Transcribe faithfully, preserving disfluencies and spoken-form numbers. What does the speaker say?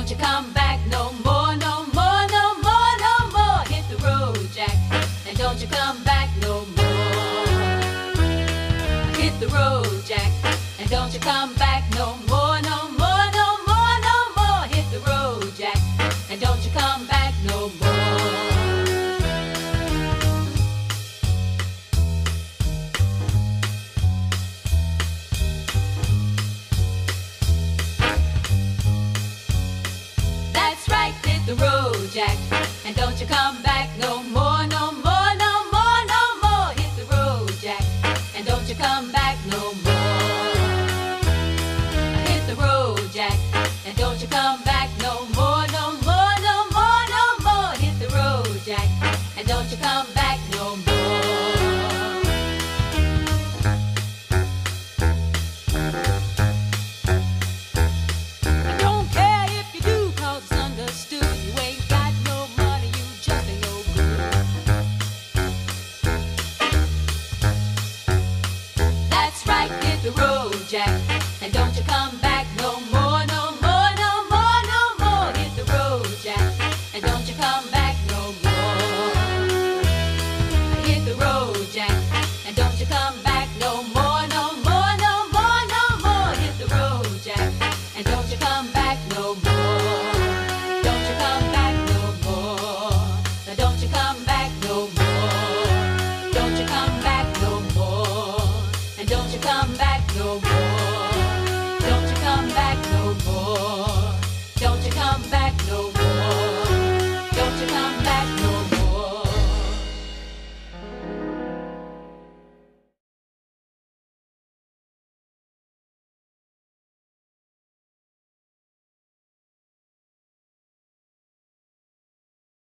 don't you come back no more, no more, no more, no more. Hit the road, Jack, and don't you come back no more. Hit the road, Jack, and don't you come back no more, no more, no more, no more. Hit the road, Jack, and don't you come back no more. That's right, hit the road, Jack, and don't you come back no more, no more, no more, no more. Hit the road, Jack, and don't you come back no more. Hit the road, Jack, and don't you come back no more, no more, no more, no more. Hit the road, Jack, and don't you come back no more. I don't care if you do, 'cause it's understood you ain't got no money, you just ain't no good. That's right, hit the road, Jack, and don't you come back no more, no more, no more, no more. Hit the road, Jack, and don't you come